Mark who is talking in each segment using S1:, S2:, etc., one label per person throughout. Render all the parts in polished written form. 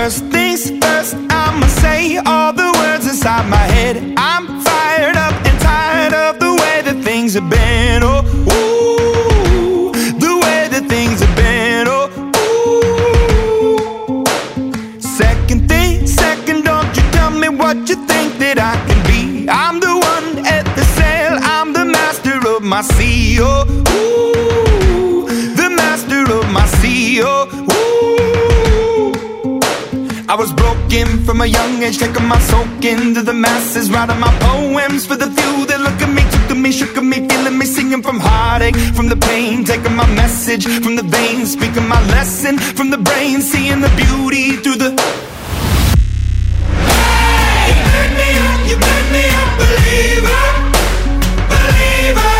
S1: First things first, I'ma say all the words inside my head. I'm fired up and tired of the way that things have been. Oh, ooh, the way that things have been. Oh, ooh. Second thing, second, don't you tell me what you think that I can be. I'm the one at the sail, I'm the master of my sea. Oh, ooh, the master of my sea. Oh, ooh. I was broken from a young age, taking my soak into the masses, writing my poems for the few that look at me, took at me, shook at me, feeling me, singing from heartache, from the pain, taking my message from the veins, speaking my lesson from the brain, seeing the beauty through the... Hey, you made me up, you made me a believer, believer.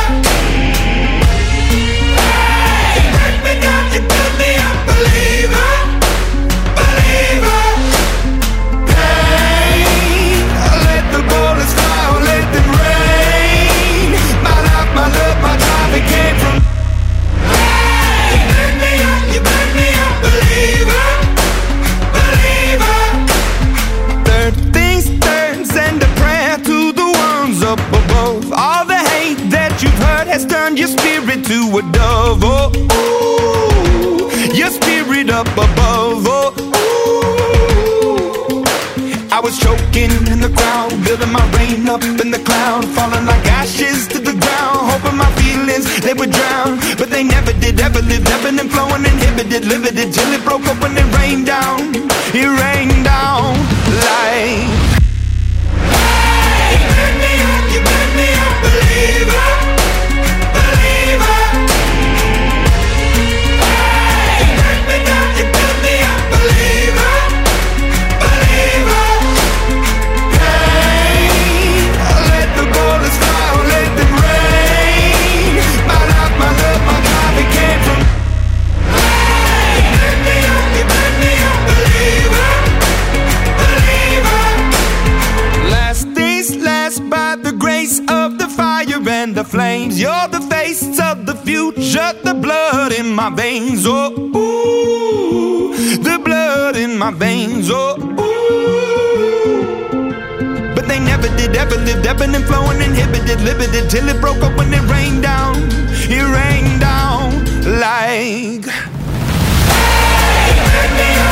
S1: Hey, you break me down, you build me up, believer, believer. Came from. Hey, you made me up, you made me a believer, believer. Third things third, send a prayer to the ones up above. All the hate that you've heard has turned your spirit to a dove. Oh, ooh, your spirit up above. Oh, ooh. I was choking in the crowd, building my rain up in the cloud, falling like ashes to the ground, hoping my feelings they would drown, but they never did. Ever lived, ebbing and flowing, inhibited, limited, till it broke up when it rained down. It rained down like. Hey, you made me up, you made me a believer, believer. Hey, you break me down, you build me up, believer, believer. Hey, let the bullets fly, let them rain. My life, my love, my God, it came from. Hey, you made me up, you made me a believer, believer. Last things last, by the grace of the fire and the flames. You're the face of the future, the blood in my veins. Oh, ooh, the blood in my veins. Oh, ooh. But they never did, ever lived, ebbing and flowing, inhibited, limited, till it broke up when it rained down. It rained down like. Hey, you made me